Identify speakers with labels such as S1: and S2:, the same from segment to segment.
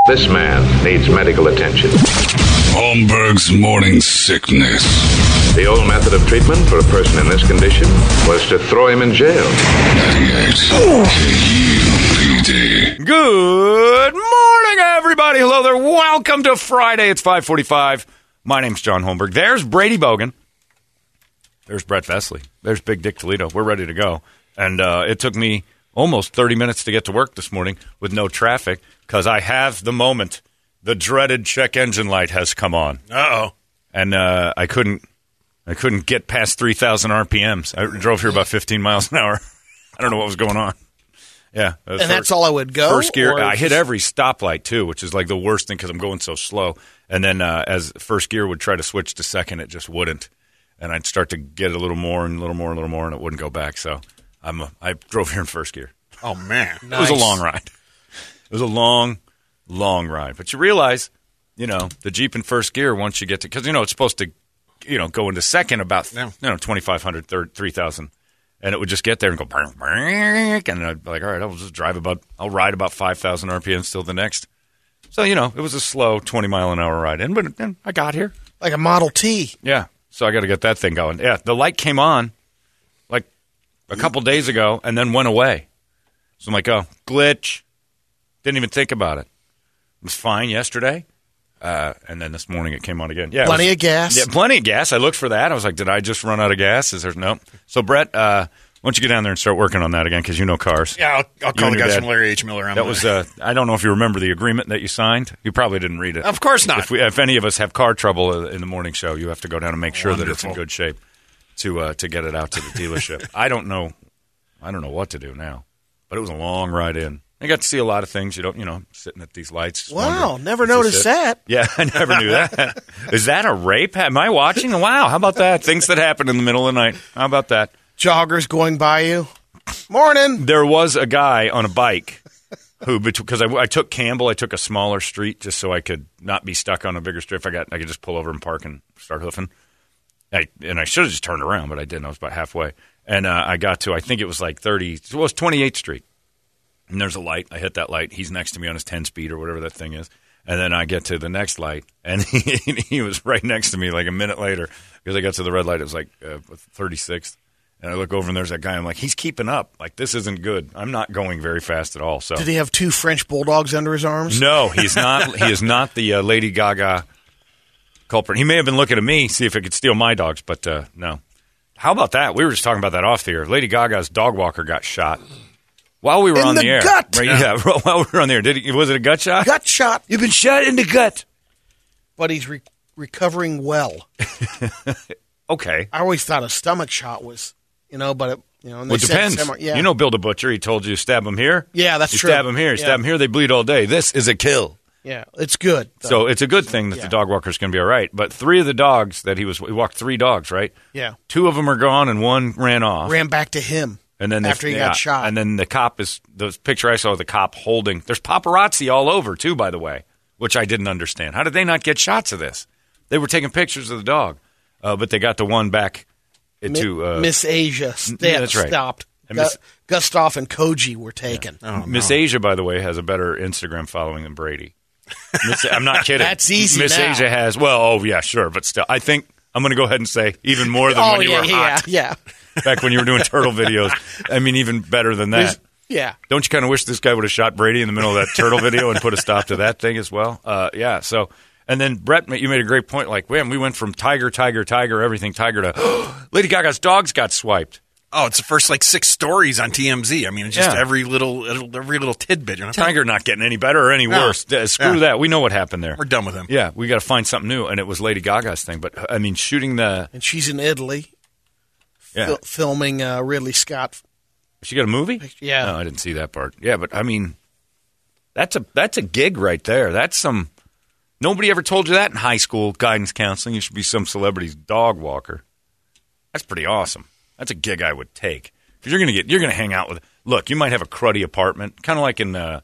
S1: This man needs medical attention.
S2: Holmberg's morning sickness.
S1: The old method of treatment for a person in this condition was to throw him in jail.
S2: 98 KUPD.
S3: Good morning, everybody. Hello there. Welcome to Friday. It's 5:45. My name's John Holmberg. There's Brady Bogan. There's Brett Vesley. There's Big Dick Toledo. We're ready to go. And it took me almost 30 minutes to get to work this morning with no traffic because I have the moment. The dreaded check engine light has come on.
S4: Uh-oh.
S3: And I couldn't get past 3,000 RPMs. I drove here about 15 miles an hour. I don't know what was going on. Yeah.
S4: And that's all I would go?
S3: First gear. I hit every stoplight, too, which is like the worst thing because I'm going so slow. And then as first gear would try to switch to second, it just wouldn't. And I'd start to get a little more and a little more and a little more, and it wouldn't go back. So I drove here in first gear.
S4: Oh, man.
S3: Nice. It was a long ride. It was a long ride. But you realize, the Jeep in first gear, once you get to, because, it's supposed to, go into second about, 2,500, 3,000. And it would just get there and go, and I'd be like, all right, I'll ride about 5,000 RPMs till the next. So, it was a slow 20-mile-an-hour ride. But then I got here.
S4: Like a Model T.
S3: Yeah. So I got to get that thing going. Yeah. The light came on like a couple days ago and then went away. So I'm like, oh, glitch. Didn't even think about it. It was fine yesterday. And then this morning it came on again. Yeah,
S4: plenty of gas.
S3: Yeah, plenty of gas. I looked for that. I was like, did I just run out of gas? Is there no? So Brett, why don't you get down there and start working on that again because you know cars.
S4: Yeah, I'll call the guys from Larry H. Miller.
S3: That was I don't know if you remember the agreement that you signed. You probably didn't read it.
S4: Of course not.
S3: If any of us have car trouble in the morning show, you have to go down and make sure that it's in good shape to get it out to the dealership. I don't know what to do now, but it was a long ride in. I got to see a lot of things. Sitting at these lights.
S4: Wow, never noticed that.
S3: Yeah, I never knew that. Is that a rape? Am I watching? Wow, how about that? Things that happen in the middle of the night. How about that?
S4: Joggers going by you. Morning.
S3: There was a guy on a bike who, because I took Campbell, I took a smaller street just so I could not be stuck on a bigger street. I could just pull over and park and start hoofing. I should have just turned around, but I didn't. I was about halfway. And I got to, I think it was like 28th Street. And there's a light. I hit that light. He's next to me on his 10-speed or whatever that thing is. And then I get to the next light, and he was right next to me like a minute later because I got to the red light. It was like 36th. And I look over, and there's that guy. I'm like, he's keeping up. Like, this isn't good. I'm not going very fast at all. So,
S4: did he have two French bulldogs under his arms?
S3: No, he's not. He is not the Lady Gaga culprit. He may have been looking at me, see if he could steal my dogs, but no. How about that? We were just talking about that off the air. Lady Gaga's dog walker got shot. While we were on the air.
S4: Gut.
S3: Right, yeah, while we were on the air. Was it a gut shot?
S4: Gut shot.
S3: You've been shot in the gut.
S4: But he's recovering well.
S3: Okay.
S4: I always thought a stomach shot was, but
S3: it depends.
S4: Yeah.
S3: Bill the Butcher, he told you stab him here.
S4: Yeah, that's true.
S3: You stab him here. Stab him here, they bleed all day. This is a kill.
S4: Yeah, it's good.
S3: So it's a good thing that the dog walker's going to be all right. But 3 of the dogs that he walked 3 dogs, right?
S4: Yeah.
S3: 2 of them are gone and 1 ran off.
S4: Ran back to him.
S3: And then
S4: after he got shot.
S3: And then the picture I saw of the cop holding, there's paparazzi all over too, by the way, which I didn't understand. How did they not get shots of this? They were taking pictures of the dog, but they got the one back to
S4: Miss Asia.
S3: That's right.
S4: Stopped. Gustav and Koji were taken.
S3: Yeah. Miss Asia, by the way, has a better Instagram following than Brady. I'm not kidding.
S4: That's easy.
S3: Miss Asia has, sure, but still, I think I'm going to go ahead and say even more than when you were hot.
S4: Yeah.
S3: Back when you were doing turtle videos. I mean, even better than that.
S4: Yeah.
S3: Don't you kind of wish this guy would have shot Brady in the middle of that turtle video and put a stop to that thing as well? Yeah. So, and then Brett, you made a great point. Like, man, we went from tiger, everything tiger to Lady Gaga's dogs got swiped.
S5: Oh, it's the first 6 stories on TMZ. I mean, it's just every little tidbit.
S3: Tiger not getting any better or any worse. Screw that. We know what happened there.
S5: We're done with him.
S3: Yeah, we got to find something new, and it was Lady Gaga's thing. But I mean, shooting the
S4: and she's in Italy.
S3: Yeah.
S4: Filming Ridley Scott.
S3: She got a movie?
S4: Yeah.
S3: No, I didn't see that part. Yeah, but I mean, that's a gig right there. That's some. Nobody ever told you that in high school guidance counseling. You should be some celebrity's dog walker. That's pretty awesome. That's a gig I would take because you're gonna hang out with. Look, you might have a cruddy apartment, kind of like in the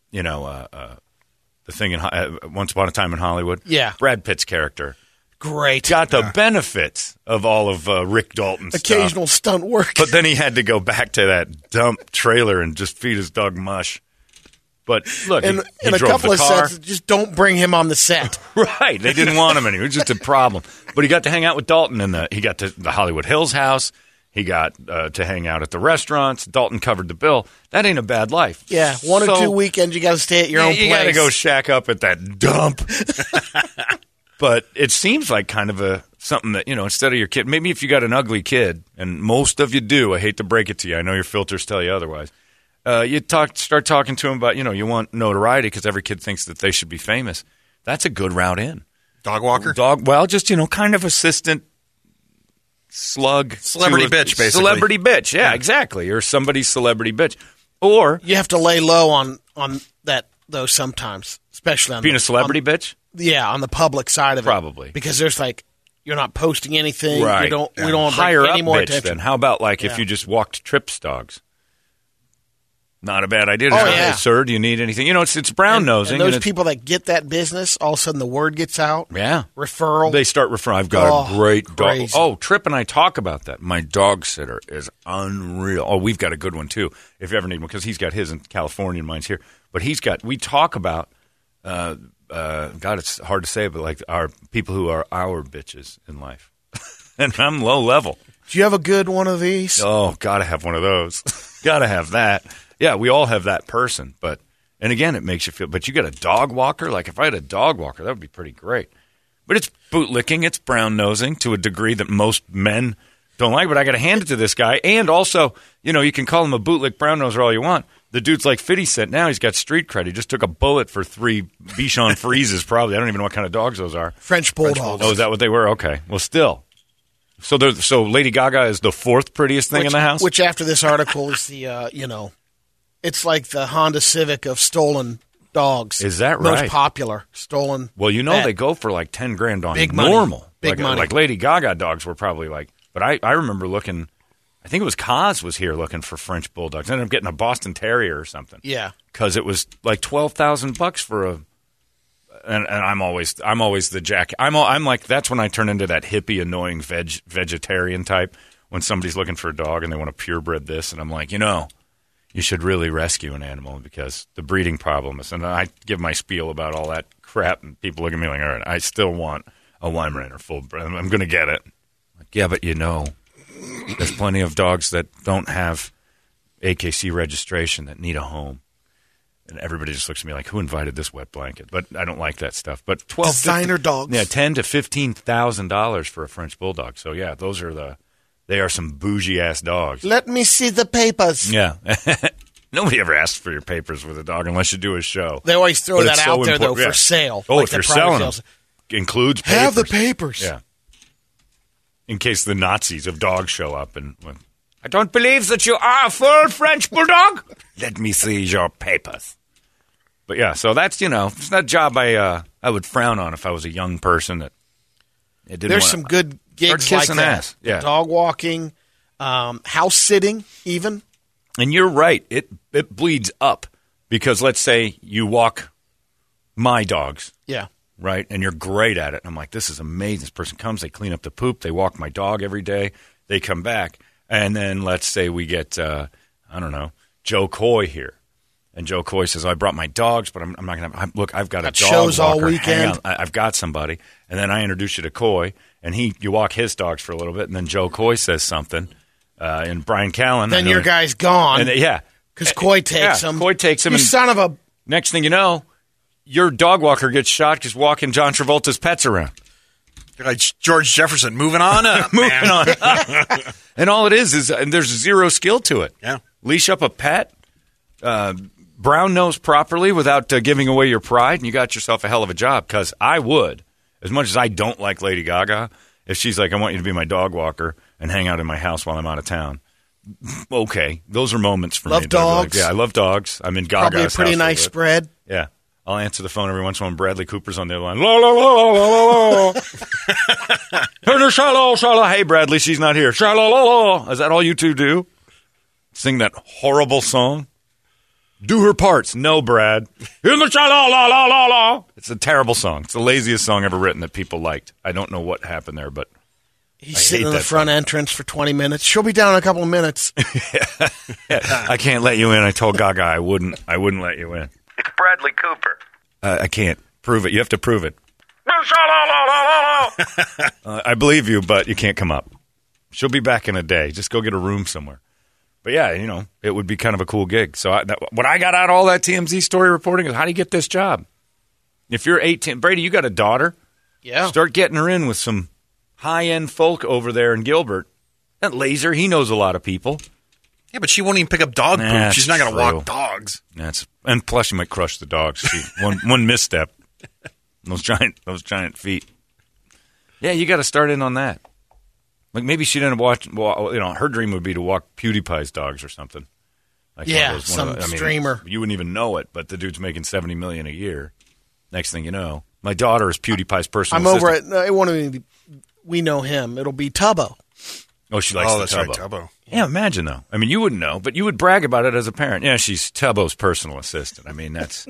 S3: thing in Once Upon a Time in Hollywood.
S4: Yeah,
S3: Brad Pitt's character.
S4: Great.
S3: Got the benefits of all of Rick Dalton's
S4: occasional
S3: stuff.
S4: Stunt work.
S3: But then he had to go back to that dump trailer and just feed his dog mush. But look,
S4: in
S3: he
S4: a
S3: drove
S4: couple
S3: the
S4: of
S3: car.
S4: sets, just don't bring him on the set.
S3: Right. They didn't want him anymore. It was just a problem. But he got to hang out with Dalton he got to the Hollywood Hills house. He got to hang out at the restaurants. Dalton covered the bill. That ain't a bad life.
S4: Yeah, one or two weekends you got to stay at your own place.
S3: You got to go shack up at that dump. But it seems like kind of something that, instead of your kid, maybe if you got an ugly kid, and most of you do, I hate to break it to you. I know your filters tell you otherwise. You start talking to him about, you want notoriety because every kid thinks that they should be famous. That's a good route in.
S5: Dog walker?
S3: Just, kind of assistant slug.
S5: Celebrity bitch, basically.
S3: Celebrity bitch, yeah, exactly. Or somebody's celebrity bitch. Or
S4: you have to lay low on that, though, sometimes, especially on
S3: being a celebrity bitch?
S4: Yeah, on the public side of it.
S3: Probably.
S4: Because there's you're not posting anything.
S3: Right.
S4: We don't want to
S3: hire
S4: bring any
S3: up
S4: more
S3: bitch,
S4: attention.
S3: then. How about if you just walked Trips dogs? Not a bad idea.
S4: Oh, yeah.
S3: Hey, sir, do you need anything? It's brown nosing.
S4: And those people that get that business, all of a sudden the word gets out.
S3: Yeah.
S4: Referral.
S3: They start referring. I've got a great dog.
S4: Crazy.
S3: Oh, Tripp and I talk about that. My dog sitter is unreal. Oh, we've got a good one, too, if you ever need one, because he's got his in California and mine's here. But we talk about, God, it's hard to say, but our people who are our bitches in life. And I'm low level.
S4: Do you have a good one of these?
S3: Oh, got to have one of those. Got to have that. Yeah, we all have that person, and again, it makes you feel. But you got a dog walker. If I had a dog walker, that would be pretty great. But it's bootlicking, it's brown nosing to a degree that most men don't like. But I got to hand it to this guy, and also, you can call him a bootlick brown noser all you want. The dude's like 50 Cent now. He's got street cred. He just took a bullet for 3 Bichon Frises. Probably, I don't even know what kind of dogs those are.
S4: French bulldogs.
S3: Oh, is that what they were? Okay, well, still. So Lady Gaga is the 4th prettiest thing in the house.
S4: Which after this article is the it's like the Honda Civic of stolen dogs.
S3: Is that right?
S4: Most popular stolen.
S3: Well, they go for $10,000 on
S4: big
S3: normal.
S4: Money. Big money.
S3: Like Lady Gaga dogs were probably but I remember looking, I think it was Kaz was here looking for French bulldogs. I ended up getting a Boston Terrier or something.
S4: Yeah.
S3: Because it was $12,000 for and I'm always the jack. I'm like, that's when I turn into that hippie, annoying vegetarian type when somebody's looking for a dog and they want to purebred this. And I'm like, you should really rescue an animal because the breeding problem is. And I give my spiel about all that crap, and people look at me like, all right, I still want a Weimaraner full bred. I'm going to get it. Like, yeah, but there's plenty of dogs that don't have AKC registration that need a home. And everybody just looks at me like, who invited this wet blanket? But I don't like that stuff. But
S4: designer dogs.
S3: Yeah, $10,000 to $15,000 for a French bulldog. So yeah, they are some bougie-ass dogs.
S4: Let me see the papers.
S3: Yeah. Nobody ever asks for your papers with a dog unless you do a show.
S4: They always throw that out there, though, for sale.
S3: Oh, if you're selling them, includes papers.
S4: Have the papers.
S3: Yeah. In case the Nazis of dogs show up and, I don't believe that you are a full French bulldog. Let me see your papers. But yeah, so that's, it's not a job I would frown on if I was a young person that it didn't
S4: There's some good gigs like that.
S3: Ass. Yeah.
S4: Dog walking, house sitting even.
S3: And you're right. It bleeds up because let's say you walk my dogs.
S4: Yeah.
S3: Right? And you're great at it. And I'm like, this is amazing. This person comes, they clean up the poop, they walk my dog every day, they come back. And then let's say we get, Joe Coy here. And Joe Coy says, I brought my dogs, but I'm not going to – look, I've got a dog
S4: shows
S3: walker.
S4: all weekend.
S3: I've got somebody. And then I introduce you to Coy, and you walk his dogs for a little bit, and then Joe Coy says something, and Brian Callen.
S4: Then your guy's gone.
S3: Yeah.
S4: Because Coy takes him.
S3: Coy takes him.
S4: You son of a –
S3: next thing you know, your dog walker gets shot just walking John Travolta's pets around.
S5: Like George Jefferson, moving on up.
S3: Moving on up. And all it is and there's zero skill to it.
S5: Yeah.
S3: Leash up a pet, brown nose properly without giving away your pride, and you got yourself a hell of a job. Because I would, as much as I don't like Lady Gaga, if she's like, I want you to be my dog walker and hang out in my house while I'm out of town. Okay, those are moments for me.
S4: Love dogs.
S3: Yeah, I love dogs. I'm in Gaga's
S4: probably a pretty
S3: house
S4: nice spread.
S3: Yeah. I'll answer the phone every once in a while when Bradley Cooper's on the other line. La, la, la, la, la, la. Shala, shala. Hey, Bradley, she's not here. Shala, la, la. Is that all you two do? Sing that horrible song? Do her parts. No, Brad. In the shala, la, la, la, la. It's a terrible song. It's the laziest song ever written that people liked. I don't know what happened there, but
S4: he's sitting in the front entrance for 20 minutes. She'll be down in a couple of minutes.
S3: I can't let you in. I told Gaga I wouldn't let you in.
S6: Bradley Cooper.
S3: I can't prove it. You have to prove it. I believe you, but you can't come up. She'll be back in a day. Just go get a room somewhere. But yeah, it would be kind of a cool gig. So what I got out of all that TMZ story reporting is how do you get this job? If you're 18, Brady, you got a daughter.
S4: Yeah.
S3: Start getting her in with some high-end folk over there in Gilbert. That Laser, he knows a lot of people.
S5: Yeah, but she won't even pick up dog poop.
S3: That's
S5: She's not going to
S3: true.
S5: walk dogs.
S3: And plus, you might crush the dogs. One misstep, those giant feet. Yeah, you got to start in on that. Like maybe she didn't watch. Well, her dream would be to walk PewDiePie's dogs or something. Like
S4: some streamer.
S3: You wouldn't even know it, but the dude's making $70 million a year. Next thing you know, my daughter is PewDiePie's personal assistant.
S4: I'm over at. It won't even be. We know him. It'll be Tubbo.
S3: Oh, she likes the
S5: that's
S3: Tubbo.
S5: right, Tubbo.
S3: Yeah, imagine though. I mean, you wouldn't know, but you would brag about it as a parent. Yeah, she's Tubbo's personal assistant. I mean, that's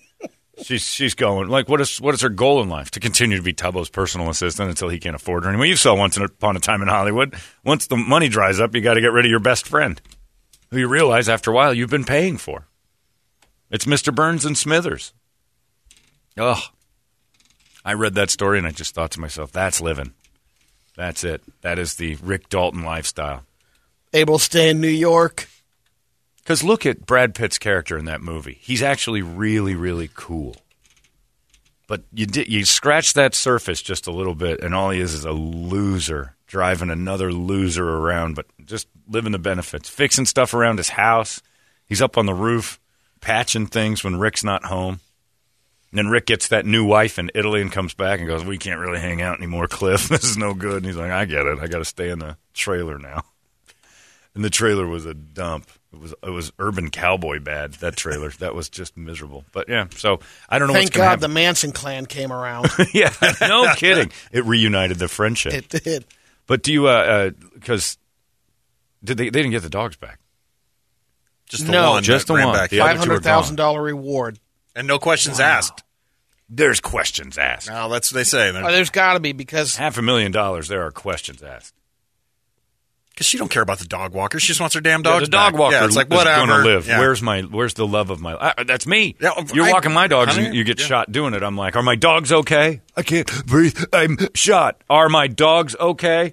S3: she's going like, what is her goal in life? To continue to be Tubbo's personal assistant until he can't afford her anymore. You saw Once Upon a Time in Hollywood. Once the money dries up, you got to get rid of your best friend, who you realize after a while you've been paying for. It's Mr. Burns and Smithers. Ugh. I read that story and I just thought to myself, that's living. That's it. That is the Rick Dalton lifestyle.
S4: Able to stay in New York.
S3: Because look at Brad Pitt's character in that movie. He's actually really, really cool. But you scratch that surface just a little bit, and all he is a loser driving another loser around, but just living the benefits, fixing stuff around his house. He's up on the roof, patching things when Rick's not home. And then Rick gets that new wife in Italy and comes back and goes, we can't really hang out anymore, Cliff. This is no good. And he's like, I get it. I got to stay in the trailer now. And the trailer was a dump. It was urban cowboy bad, that trailer. That was just miserable. But, yeah, so I don't know
S4: Thank
S3: what's going to happen.
S4: God the Manson clan came around.
S3: Yeah, no kidding. It reunited the friendship.
S4: It did.
S3: But do you because they didn't get the dogs back.
S5: Just the
S4: No,
S5: one.
S3: just
S5: that
S3: the
S5: ran
S3: one.
S5: back.
S3: The other two are gone.
S4: $500,000 reward.
S5: And no questions asked.
S3: There's questions asked.
S5: No, that's what they say.
S4: There's got to be because
S3: $500,000, there are questions asked.
S5: Because she don't care about the dog walker. She just wants her damn dogs
S3: the dog
S5: back.
S3: walker
S5: Yeah, it's like,
S3: is
S5: whatever.
S3: going to live.
S5: Yeah.
S3: Where's the love of my that's me.
S5: Yeah,
S3: You're walking my dogs and you get shot doing it. I'm like, are my dogs okay? I can't breathe. I'm shot. Are my dogs okay?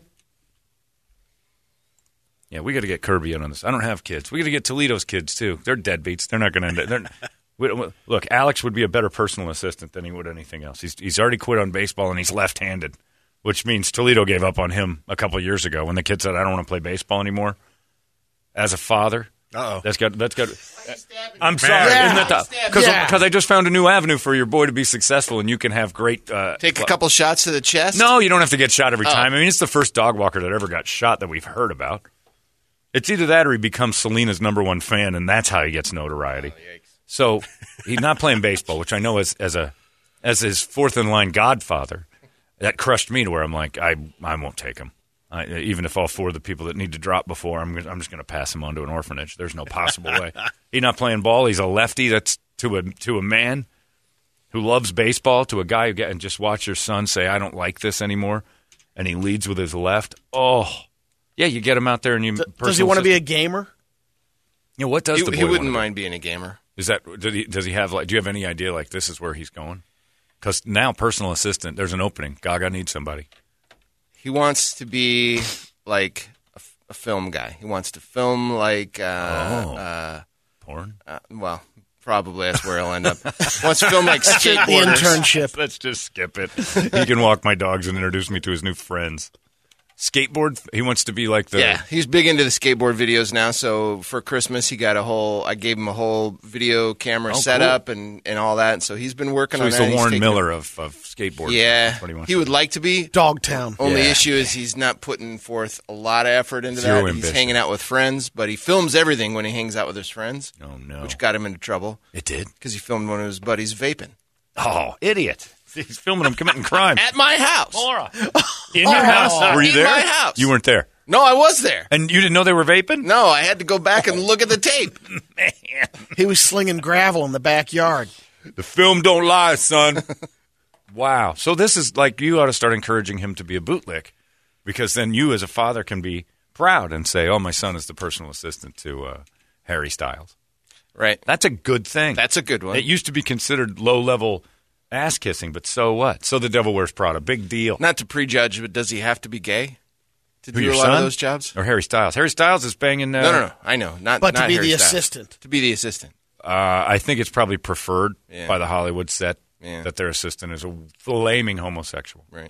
S3: Yeah, we got to get Kirby in on this. I don't have kids. We got to get Toledo's kids, too. They're deadbeats. They're not going to end it. Look, Alex would be a better personal assistant than he would anything else. He's already quit on baseball, and he's left-handed, which means Toledo gave up on him a couple of years ago when the kid said, I don't want to play baseball anymore. As a father, that's got. I'm sorry,
S4: Yeah.
S3: isn't that because I just found a new avenue for your boy to be successful, and you can have great.
S7: Take a couple shots to the chest?
S3: No, you don't have to get shot every time. I mean, it's the first dog walker that ever got shot that we've heard about. It's either that or he becomes Selena's #1 fan, and that's how he gets notoriety. So he's not playing baseball, which I know as his fourth in line godfather, that crushed me to where I'm like, I won't take him. Even if all four of the people that need to drop before, I'm just going to pass him on to an orphanage. There's no possible way. He's not playing ball. He's a lefty. That's to a man who loves baseball, to a guy who and just watch your son say, I don't like this anymore, and he leads with his left. Oh, yeah, you get him out there and you.
S4: Does he want to be a gamer?
S3: You know, what does the boy
S7: He wouldn't
S3: want to
S7: mind being a gamer.
S3: Is that does he have like? Do you have any idea like this is where he's going? Because now personal assistant, there's an opening. Gaga needs somebody.
S7: He wants to be like a film guy. He wants to film like
S3: Porn.
S7: Well, probably that's where he'll end up. Wants to film like
S4: The
S7: skateboarders.
S4: internship.
S3: Let's just skip it. He can walk my dogs and introduce me to his new friends. Skateboard. He wants to be like the.
S7: Yeah, he's big into the skateboard videos now. So for Christmas, he got I gave him a whole video camera setup and all that. And so he's been working
S3: So
S7: on
S3: he's
S7: that.
S3: the Warren Miller of skateboard.
S7: Yeah,
S3: That's what he wants.
S7: he would like to be.
S4: Dogtown.
S7: Only
S3: Yeah.
S7: issue is he's not putting forth a lot of effort into
S3: Zero
S7: that.
S3: ambition.
S7: He's hanging out with friends, but he films everything when he hangs out with his friends.
S3: Oh no!
S7: Which got him into trouble
S3: It did.
S7: because he filmed one of his buddies vaping
S3: Oh, idiot! He's filming him committing crime.
S7: at my house.
S3: In your house? Were you
S7: in
S3: there?
S7: my house.
S3: You weren't there,
S7: No, I was there.
S3: and you didn't know they were vaping.
S7: No, I had to go back and look at the tape.
S4: He was slinging gravel in the backyard.
S3: The film don't lie, son. Wow. So this is like you ought to start encouraging him to be a bootlick, because then you as a father can be proud and say, "Oh, my son is the personal assistant to Harry Styles."
S7: Right.
S3: That's a good thing.
S7: That's a good one.
S3: It used to be considered low-level ass kissing, but so what? So the Devil Wears Prada, big deal.
S7: Not to prejudge, but does he have to be gay to
S3: Who,
S7: do
S3: your
S7: a lot
S3: son?
S7: of those jobs?
S3: Or Harry Styles? Harry Styles is banging.
S7: No. I know. Not.
S4: But
S7: not
S4: to be
S7: Harry
S4: the
S7: Styles.
S4: assistant.
S7: To be the assistant.
S3: I think it's probably preferred
S7: Yeah.
S3: by the Hollywood set
S7: Yeah.
S3: that their assistant is a flaming homosexual.
S7: Right.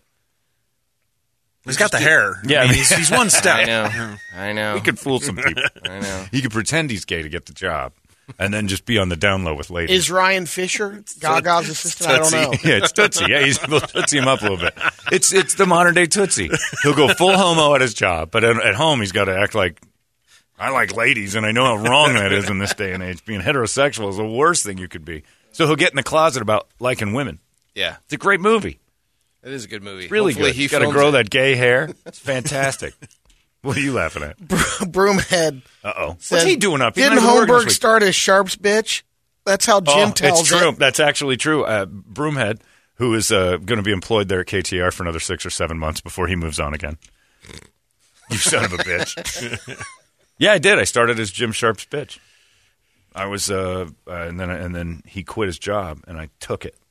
S5: He's got the hair.
S3: Yeah,
S5: I mean, he's one step.
S7: I know.
S3: He could fool some people.
S7: I know.
S3: He could pretend he's gay to get the job, and then just be on the down low with ladies.
S4: Is Ryan Fisher Gaga's assistant? I don't know.
S3: Yeah, it's Tootsie. Yeah, we'll Tootsie him up a little bit. It's the modern day Tootsie. He'll go full homo at his job, but at home he's got to act like, I like ladies, and I know how wrong that is in this day and age. Being heterosexual is the worst thing you could be. So he'll get in the closet about liking women.
S7: Yeah.
S3: It's a great movie.
S7: It is a good movie.
S3: Really
S7: Hopefully
S3: good.
S7: He
S3: He's got to
S7: films
S3: grow
S7: it.
S3: that gay hair. It's fantastic. What are you laughing at?
S4: Broomhead.
S3: Uh-oh.
S4: said,
S3: What's he doing up? He's
S4: Didn't
S3: not even working this
S4: Holmberg
S3: week.
S4: start as Sharp's bitch? That's how Jim tells
S3: it's true.
S4: it.
S3: That's actually true. Broomhead, who is going to be employed there at KTR for another 6 or 7 months before he moves on again. You son of a bitch. Yeah, I did. I started as Jim Sharp's bitch. I was, and then he quit his job, and I took it.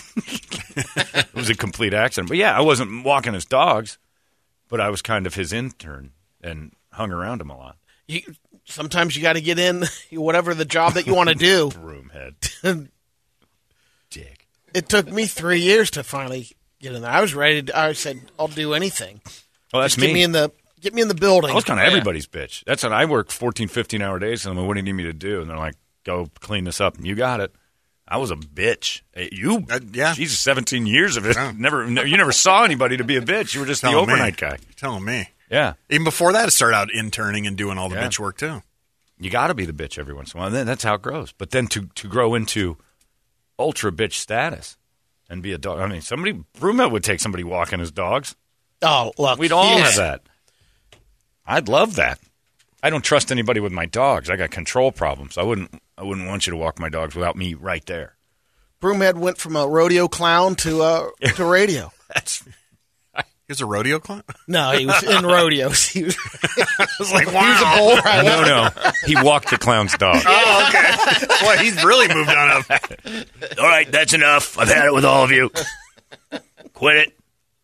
S3: It was a complete accident. But yeah, I wasn't walking his dogs, but I was kind of his intern and hung around him a lot.
S4: Sometimes you got to get in whatever the job that you want to do.
S3: Broomhead. Dick.
S4: It took me 3 years to finally get in there. I was ready. I said, "I'll do anything."
S3: Oh, that's
S4: Just get me in the building.
S3: I was kind of everybody's bitch. That's when I worked 14, 15-hour days, and I'm like, what do you need me to do? And they're like, go clean this up, and you got it. I was a bitch. Hey,
S5: yeah.
S3: Jesus, 17 years of it.
S5: Yeah.
S3: You never saw anybody to be a bitch. You were just the overnight guy.
S5: Telling me.
S3: Yeah.
S5: Even before that, I started out interning and doing all the
S3: Yeah.
S5: bitch work, too.
S3: You got to be the bitch every once in a while. And then that's how it grows. But then to grow into ultra bitch status and be a dog. I mean, Broomhead would take somebody walking his dogs.
S4: Oh, look.
S3: We'd all have that. I'd love that. I don't trust anybody with my dogs. I got control problems. I wouldn't want you to walk my dogs without me right there.
S4: Broomhead went from a rodeo clown to radio.
S5: He was a rodeo clown?
S4: No, he was in rodeos. He was,
S5: I was like,
S4: he was a bull rider.
S3: No. He walked the clown's dog.
S5: Oh, okay. Boy, he's really moved on up.
S3: All right, that's enough. I've had it with all of you. Quit it.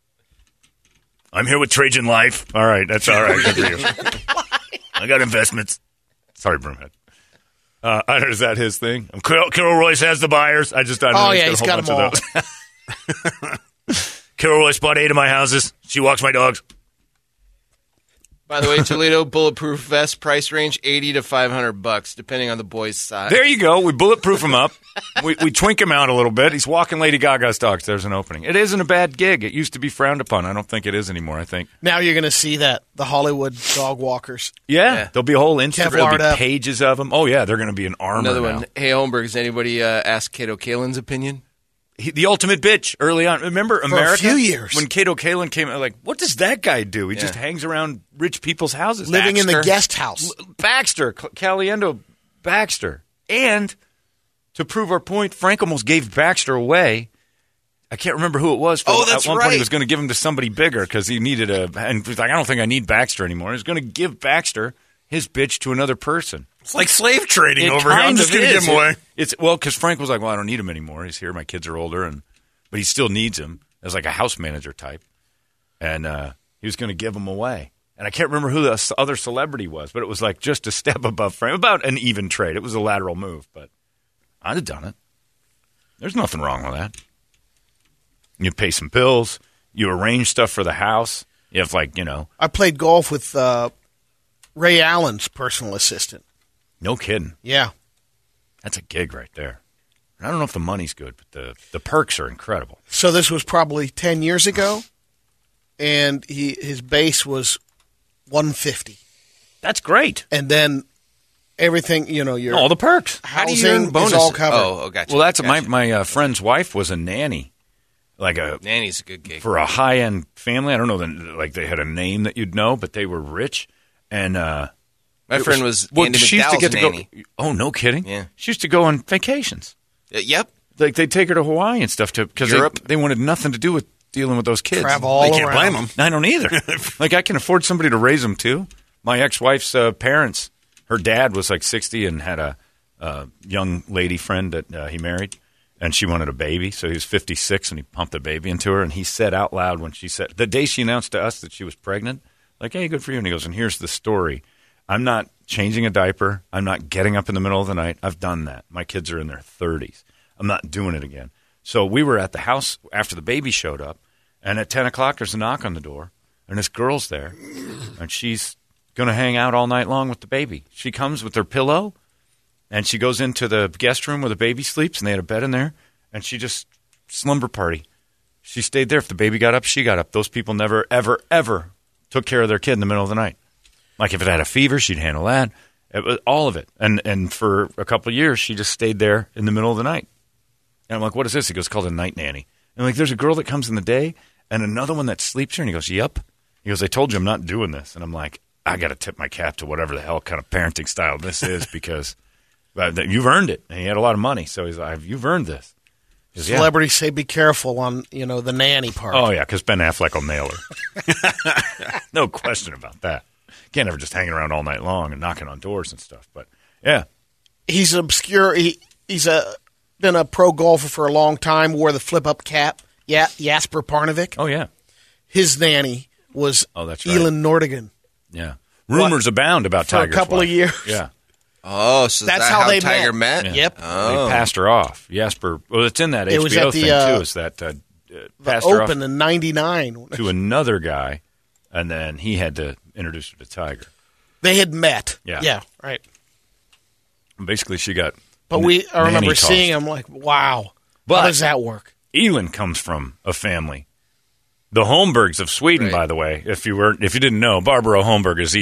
S3: I'm here with Trajan Life. All right, that's all right. Good for you. I got investments. Sorry, Broomhead. I don't know, is that his thing? Carol Royce has the buyers. I don't know.
S4: He's got them all.
S3: Carol Royce bought 8 of my houses. She walks my dogs.
S7: By the way, Toledo bulletproof vest price range $80 to $500, depending on the boy's size.
S3: There you go. We bulletproof him up. We twink him out a little bit. He's walking Lady Gaga's dogs. There's an opening. It isn't a bad gig. It used to be frowned upon. I don't think it is anymore. I think.
S4: Now you're going to see the Hollywood dog walkers.
S3: Yeah. There'll be a whole Instagram. There'll be
S4: Kevlared up.
S3: pages of them. Oh, yeah. They're going to be in armor
S7: Another
S3: now.
S7: one. Hey, Holmberg, has anybody asked Kato Kaelin's opinion?
S3: The ultimate bitch early on. Remember America?
S4: a few years.
S3: When Kato Kaelin came out, like, what does that guy do? He just hangs around rich people's houses.
S4: Living in the
S3: Baxter.
S4: guest house.
S3: Baxter, Caliendo Baxter. And to prove our point, Frank almost gave Baxter away. I can't remember who it was.
S7: Oh, that's
S3: At one point, he
S7: right.
S3: was going to give him to somebody bigger because he needed and he's like, I don't think I need Baxter anymore. He was going to give Baxter his bitch to another person.
S5: It's like slave trading
S3: It
S5: over here. I'm
S3: kind
S5: just
S3: of
S5: going to give
S3: is.
S5: him away.
S3: It's because Frank was like, well, I don't need him anymore. He's here. My kids are older, but he still needs him as like a house manager type. And he was going to give him away. And I can't remember who the other celebrity was, but it was like just a step above Frank, about an even trade. It was a lateral move, but I'd have done it. There's nothing wrong with that. You pay some bills. You arrange stuff for the house. You have
S4: I played golf with Ray Allen's personal assistant.
S3: No kidding.
S4: Yeah.
S3: That's a gig right there. And I don't know if the money's good, but the perks are incredible.
S4: So this was probably 10 years ago, and his base was $150.
S3: That's great.
S4: And then everything, your
S3: All the perks.
S7: How do you
S4: housing
S7: earn bonuses?
S4: is all covered.
S7: Oh, gotcha.
S3: Well, that's
S7: gotcha.
S3: my friend's wife was a nanny,
S7: Nanny's a good gig.
S3: for a high end family. I don't know they had a name that you'd know, but they were rich. And
S7: My friend was Andy
S3: she used to
S7: McDowell's
S3: get to
S7: nanny.
S3: go. Oh, no kidding.
S7: Yeah.
S3: She used to go on vacations.
S7: Yep.
S3: Like they'd take her to Hawaii and stuff because
S7: Europe.
S3: they wanted nothing to do with dealing with those kids.
S4: Travel all
S5: You can't
S4: around.
S5: blame him.
S3: I don't either. Like I can afford somebody to raise them too. My ex-wife's parents, her dad was like 60 and had a young lady friend that he married, and she wanted a baby. So he was 56, and he pumped a baby into her. And he said out loud when she said, the day she announced to us that she was pregnant, like, hey, good for you. And he goes, and here's the story. I'm not changing a diaper. I'm not getting up in the middle of the night. I've done that. My kids are in their 30s. I'm not doing it again. So we were at the house after the baby showed up, and at 10 o'clock there's a knock on the door, and this girl's there, and she's going to hang out all night long with the baby. She comes with her pillow, and she goes into the guest room where the baby sleeps, and they had a bed in there, and she just slumber party. She stayed there. If the baby got up, she got up. Those people never, ever, ever took care of their kid in the middle of the night. Like if it had a fever, she'd handle that. It was all of it. And for a couple of years, she just stayed there in the middle of the night. And I'm like, what is this? He goes, it's called a night nanny. And I'm like, there's a girl that comes in the day and another one that sleeps here. And he goes, yep. He goes, I told you I'm not doing this. And I'm like, I got to tip my cap to whatever the hell kind of parenting style this is because you've earned it. And he had a lot of money. So he's like, you've earned this. Goes,
S4: Celebrities say be careful on, the nanny part.
S3: Oh, yeah, because Ben Affleck will nail her. No question about that. Can't ever just hanging around all night long and knocking on doors and stuff. But, yeah.
S4: He's obscure. He's been a pro golfer for a long time, wore the flip-up cap. Yeah, Jasper Parnevik.
S3: Oh, yeah.
S4: His nanny was
S3: that's right.
S4: Elin Nordegren.
S3: Yeah. Rumors abound about Tiger's
S4: for a couple
S3: wife.
S4: of years.
S3: Yeah.
S7: Oh, so
S4: that's
S7: how
S4: they
S7: Tiger met?
S3: Yeah.
S4: Yep.
S7: Oh.
S3: They passed her off. Jasper. Well, it's in that
S4: It was
S3: HBO
S4: at the,
S3: thing, too. Is that passed her off
S4: Open in '99
S3: to another guy, and then he had to introduce her to Tiger.
S4: They had met.
S3: Yeah.
S4: Yeah. Right.
S3: Basically, she got.
S4: But I remember seeing him like, wow.
S3: But
S4: how does that work?
S3: Elin comes from a family. The Holmbergs of Sweden,
S7: Right.
S3: by the way. If you didn't know, Barbara Holmberg is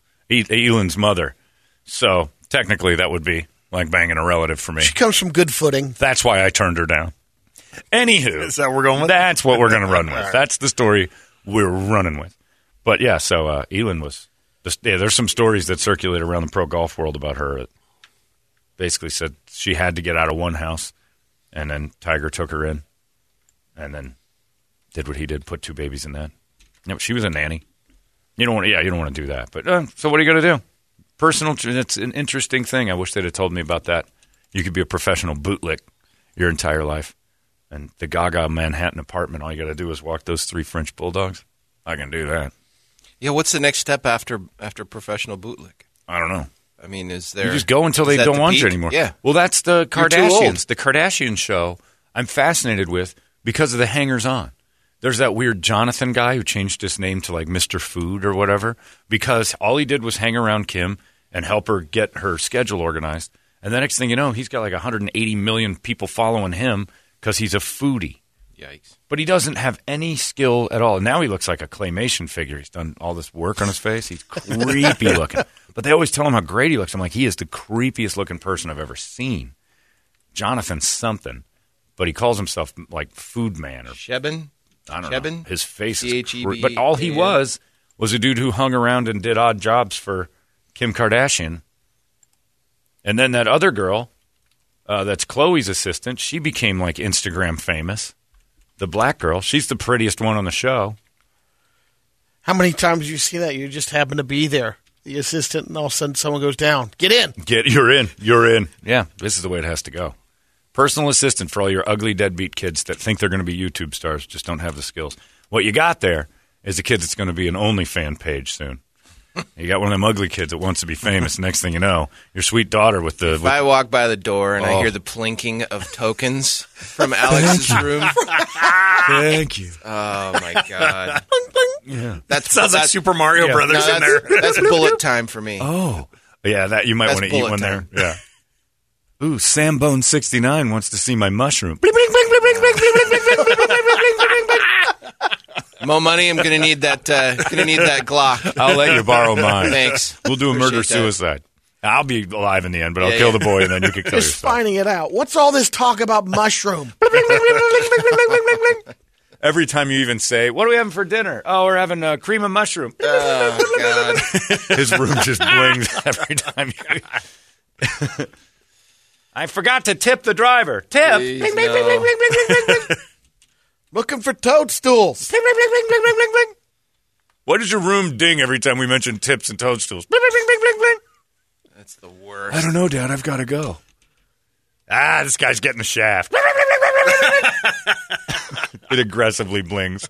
S3: Elin's mother. So technically, that would be like banging a relative for me.
S4: She comes from good footing.
S3: That's why I turned her down. Anywho,
S5: Is that what we're going with?
S3: That's what we're going to run with. That's the story we're running with. But yeah, so Elin was. There's some stories that circulate around the pro golf world about her. It basically said she had to get out of one house, and then Tiger took her in, and then did what he did, put two babies in that. No, she was a nanny. You don't want to do that. But so what are you going to do? Personal. It's an interesting thing. I wish they'd have told me about that. You could be a professional bootlick your entire life, and the Gaga Manhattan apartment. All you got to do is walk those 3 French bulldogs. I can do that.
S7: Yeah, what's the next step after professional bootlick?
S3: I don't know.
S7: I mean, is there...
S3: You just go until they don't want you anymore.
S7: Yeah.
S3: Well, that's the
S7: You're too old.
S3: Kardashians. The Kardashian show I'm fascinated with because of the hangers-on. There's that weird Jonathan guy who changed his name to like Mr. Food or whatever because all he did was hang around Kim and help her get her schedule organized. And the next thing you know, he's got like 180 million people following him because he's a foodie.
S7: Yikes.
S3: But he doesn't have any skill at all. Now he looks like a claymation figure. He's done all this work on his face. He's creepy looking. But they always tell him how great he looks. I'm like, he is the creepiest looking person I've ever seen. Jonathan's something. But he calls himself like Food Man. Or
S7: Shebin?
S3: I don't
S7: Shebin?
S3: know. His face is
S7: C-H-E-B.
S3: But all he was a dude who hung around and did odd jobs for Kim Kardashian. And then that other girl, that's Khloe's assistant, she became like Instagram famous. The black girl. She's the prettiest one on the show.
S4: How many times do you see that? You just happen to be there, the assistant, and all of a sudden someone goes down. Get in.
S3: You're in. You're in. Yeah, this is the way it has to go. Personal assistant for all your ugly deadbeat kids that think they're going to be YouTube stars, just don't have the skills. What you got there is a kid that's going to be an OnlyFans page soon. You got one of them ugly kids that wants to be famous. Next thing you know, your sweet daughter with the...
S7: If I walk by the door and I hear the plinking of tokens from Alex's room...
S3: Thank you.
S7: Oh, my God.
S3: Yeah.
S7: That
S5: Sounds like Super Mario Brothers in there.
S7: That's bullet time for me.
S3: Oh. Yeah, that you might want to eat
S7: bullet
S3: one
S7: time.
S3: there. Yeah. Ooh, Sambone69 wants to see my mushroom.
S7: Mo Money, I'm gonna need that Glock.
S3: I'll let you borrow mine.
S7: Thanks.
S3: We'll do a
S7: Appreciate
S3: murder-suicide. I'll be alive in the end, but I'll
S7: Yeah,
S3: kill
S7: yeah.
S3: the boy, and then you can kill
S4: Just
S3: yourself.
S4: finding it out. What's all this talk about mushroom?
S3: Every time you even say, what are we having for dinner? Oh, we're having cream of mushroom.
S7: Oh, God.
S3: His room just blings every time you... I forgot to tip the driver. Tip.
S7: Please,
S3: Bling, bling,
S7: no.
S3: bling, bling, bling, bling, bling, bling, bling.
S4: Looking for toadstools.
S3: Bling, bling, bling, bling, bling, bling, bling. Why does your room ding every time we mention tips and toadstools? Bling, bling, bling, bling, bling, bling.
S7: That's the worst.
S3: I don't know, Dad. I've got to go. This guy's getting the shaft. It aggressively blings.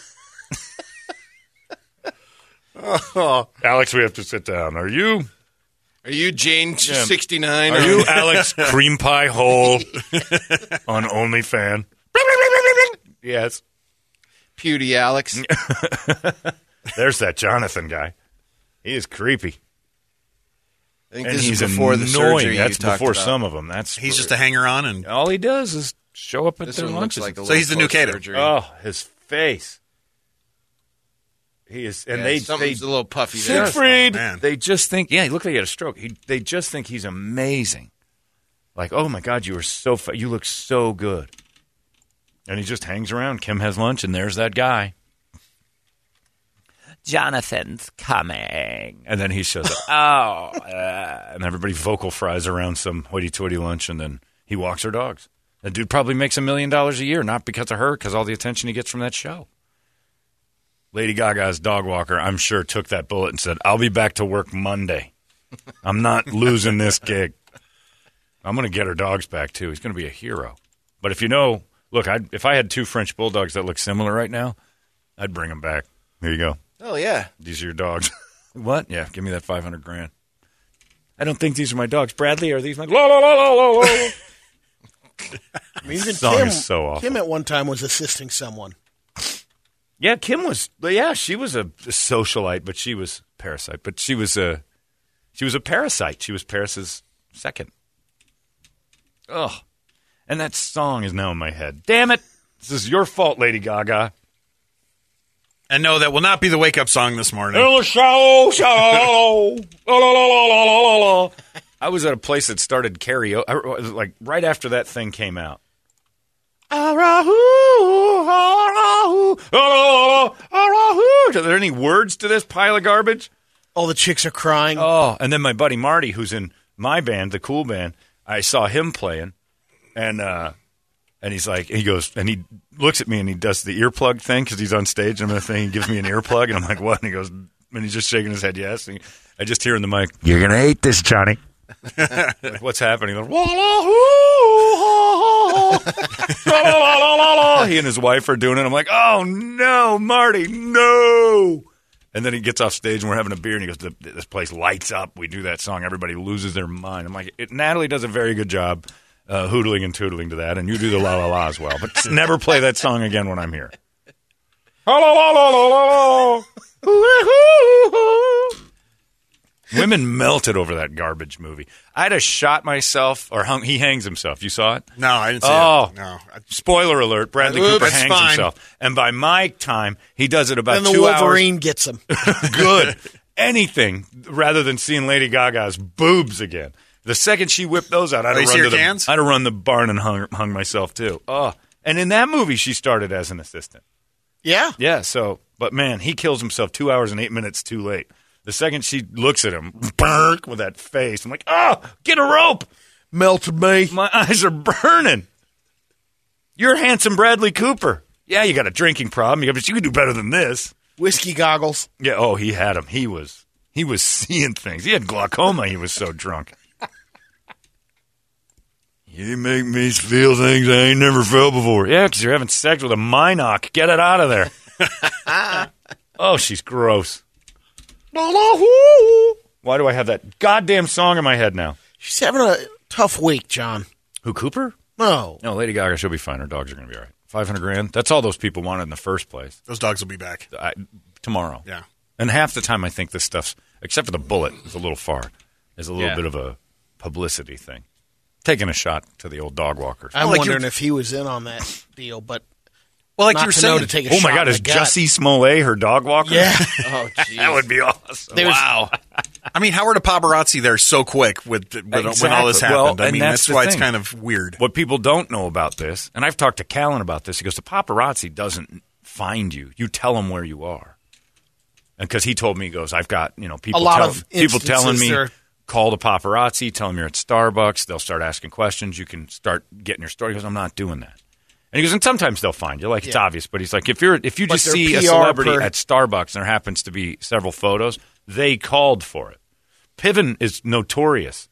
S3: Alex, we have to sit down. Are you
S7: Jane 69?
S3: Are you Alex Cream Pie Hole on OnlyFans? Yes.
S7: Pewdie Alex.
S3: There's that Jonathan guy. He is creepy.
S7: I think
S3: And
S7: this
S3: he's
S7: is before
S3: annoying.
S7: the surgery.
S3: That's
S7: you talked
S3: before
S7: about.
S3: some of them.
S5: He's just a hanger-on, and
S3: all he does is show up at
S7: This
S3: their
S7: one looks
S3: lunches.
S7: like a
S5: So he's the new Cato.
S7: surgery.
S3: Oh, his face. He is, and
S7: Yeah, something's a little puffy there.
S3: Siegfried.
S5: Oh, man.
S3: They just think, he looked like he had a stroke. They just think he's amazing. Like, oh my God, you are so you look so good. And he just hangs around. Kim has lunch, and there's that guy. Jonathan's coming. And then he shows up. And everybody vocal fries around some hoity-toity lunch, and then he walks her dogs. That dude probably makes $1 million a year, not because of her, because all the attention he gets from that show. Lady Gaga's dog walker, I'm sure, took that bullet and said, I'll be back to work Monday. I'm not losing this gig. I'm going to get her dogs back, too. He's going to be a hero. But if you know, look, if I had 2 French bulldogs that look similar right now, I'd bring them back. Here you go.
S7: Oh, yeah.
S3: These are your dogs. What? Yeah, give me that $500,000. I don't think these are my dogs. Bradley, are these my... La, la, la, la, la, la.
S4: I mean, even
S3: Song
S4: Kim,
S3: is so awful.
S4: Kim at one time was assisting someone.
S3: Yeah, Kim was. Yeah, she was a socialite, but she was parasite. But she was a parasite. She was Paris's second. Ugh, and that song is now in my head. Damn it! This is your fault, Lady Gaga.
S5: no, that will not be the wake-up song this morning.
S3: I was at a place that started karaoke, like right after that thing came out. Are there any words to this pile of garbage?
S4: All the chicks are crying.
S3: Oh, and then my buddy Marty, who's in my band, the Cool Band, I saw him playing, and he's like, he goes, and he looks at me and he does the earplug thing because he's on stage and I'm he gives me an earplug and I'm like, what? And he goes, and he's just shaking his head, yes. And I just hear in the mic, you're gonna hate this, Johnny. Like, what's happening? He and his wife are doing it. I'm like, oh no, Marty, no. And then he gets off stage and we're having a beer and he goes, this place lights up. We do that song. Everybody loses their mind. I'm like, Natalie does a very good job hootling and tootling to that. And you do the la la la as well. But never play that song again when I'm here. La la la la la la. Women melted over that garbage movie. I'd have shot myself, or he hangs himself. You saw it?
S5: No, I didn't see
S3: Oh,
S5: it. No.
S3: Spoiler alert, Bradley
S5: Oops,
S3: Cooper
S5: that's
S3: hangs
S5: fine.
S3: himself. And by my time, he does it about
S4: and the
S3: 2
S4: Wolverine gets him.
S3: hours. Good. Anything rather than seeing Lady Gaga's boobs again. The second she whipped those out, I'd
S5: you
S3: have
S5: see
S3: run
S5: her
S3: to
S5: cans?
S3: I'd have run the barn and hung myself too. Oh, and in that movie, she started as an assistant.
S4: Yeah.
S3: Yeah, so, but man, he kills himself 2 hours and 8 minutes too late. The second she looks at him, burk, with that face, I'm like, oh, get a rope.
S4: Melted me.
S3: My eyes are burning. You're handsome Bradley Cooper. Yeah, you got a drinking problem, but you can do better than this.
S4: Whiskey goggles.
S3: Yeah, oh, he had him. He was seeing things. He had glaucoma. He was so drunk. You make me feel things I ain't never felt before. Yeah, because you're having sex with a Minoc. Get it out of there. Oh, she's gross. Why do I have that goddamn song in my head now?
S4: She's having a tough week, John.
S3: Who, Cooper?
S4: No.
S3: No, Lady Gaga, she'll be fine. Her dogs are going to be all right. $500,000. That's all those people wanted in the first place.
S5: Those dogs will be back.
S3: Tomorrow.
S5: Yeah.
S3: And half the time I think this stuff's, except for the bullet, is a little far. Is a little
S7: Yeah.
S3: bit of a publicity thing. Taking a shot to the old dog walkers.
S4: I'm
S5: like
S4: wondering
S5: you're-
S4: if he was in on that deal, but
S5: Well, like
S4: not
S5: you were
S4: to know
S5: saying.
S4: to take a
S3: Oh my
S4: shot
S3: God,
S4: in
S3: is
S4: the gut.
S3: Jussie Smollett her dog walker?
S4: Yeah.
S7: Oh, jeez.
S3: That would be awesome.
S5: Wow. I mean, how are the paparazzi there so quick with when all this
S3: Exactly. Well,
S5: happened? I
S3: and
S5: mean,
S3: that's
S5: that's
S3: the
S5: why it's
S3: thing.
S5: kind of weird.
S3: What people don't know about this, and I've talked to Callan about this, he goes, the paparazzi doesn't find you. You tell them where you are. And because he told me, he goes, I've got, people,
S4: A lot of
S3: people telling
S4: instances
S3: me,
S4: there-
S3: call the paparazzi, tell them you're at Starbucks. They'll start asking questions. You can start getting your story. He goes, I'm not doing that. And he goes, and sometimes they'll find you. Like, it's
S4: Yeah.
S3: obvious. But he's like, if you
S4: But
S3: just
S4: their
S3: see a
S4: PR
S3: celebrity
S4: per-
S3: at Starbucks and there happens to be several photos, they called for it. Piven is notorious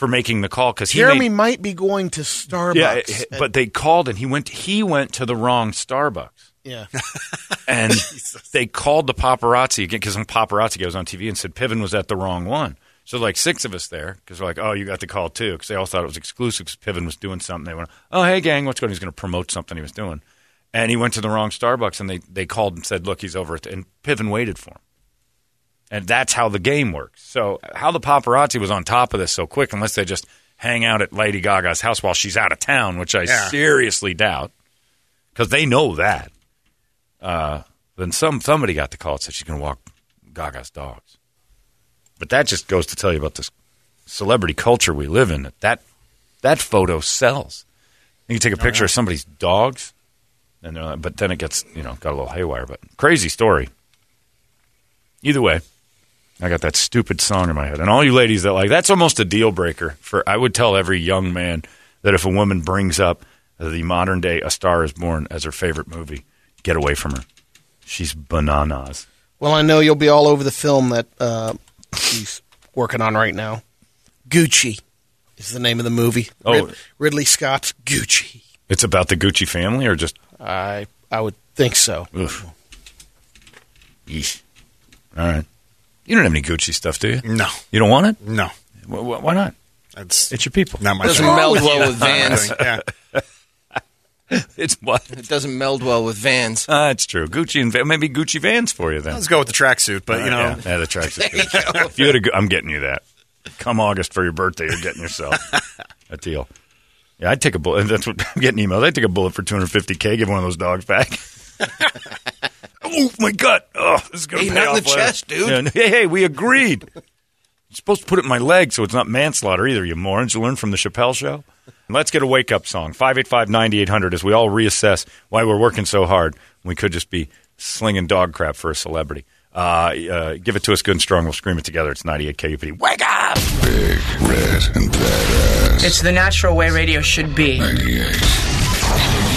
S3: for making the call because
S4: Jeremy might be going to Starbucks.
S3: Yeah, but they called and he went to the wrong Starbucks.
S4: Yeah.
S3: And they called the paparazzi again because some paparazzi goes on TV and said Piven was at the wrong one. So like 6 of us there because we're like, oh, you got the call too because they all thought it was exclusive because Piven was doing something. They went, oh, hey, gang, what's going on? He's going to promote something he was doing. And he went to the wrong Starbucks and they called and said, look, he's over at and Piven waited for him. And that's how the game works. So how the paparazzi was on top of this so quick, unless they just hang out at Lady Gaga's house while she's out of town, which I seriously doubt because they know that. Then somebody got the call and said she's going to walk Gaga's dogs. But that just goes to tell you about this celebrity culture we live in. That photo sells. You can take a picture of somebody's dogs, and but then it gets got a little haywire. But crazy story. Either way, I got that stupid song in my head. And all you ladies that that's almost a deal breaker. I would tell every young man that if a woman brings up the modern day A Star Is Born as her favorite movie, get away from her. She's bananas.
S4: Well, I know you'll be all over the film that he's working on right now. Gucci is the name of the movie.
S3: Oh.
S4: Ridley Scott's Gucci.
S3: It's about the Gucci family or just...
S4: I would think so.
S3: Oof. Yeesh. All right. You don't have any Gucci stuff, do you?
S5: No.
S3: You don't want it?
S5: No.
S3: Why not?
S5: It's
S3: your people.
S5: Not my
S7: Doesn't
S5: thing.
S7: meld well with Vans.
S5: Yeah.
S3: It's what?
S7: It doesn't meld well with Vans.
S3: It's true. Gucci and maybe Gucci Vans for you then.
S5: Let's go with the tracksuit, but
S3: Yeah, the tracksuit. If you had I'm getting you that. Come August for your birthday, you're getting yourself a deal. Yeah, I'd take a bullet. That's what I'm getting emails. I'd take a bullet for $250K. Give one of those dogs back. Oh my God! Oh, this is going to pay
S7: not
S3: off
S7: in the
S3: later.
S7: chest, dude.
S3: Yeah, hey, we agreed. You're supposed to put it in my leg so it's not manslaughter either. You morons! You learn from the Chappelle Show. Let's get a wake-up song. 585-9800 as we all reassess why we're working so hard. We could just be slinging dog crap for a celebrity. Give it to us good and strong. We'll scream it together. It's 98 KUPD. Wake up!
S2: Big, red, and badass.
S6: It's the natural way radio should be.
S2: 98.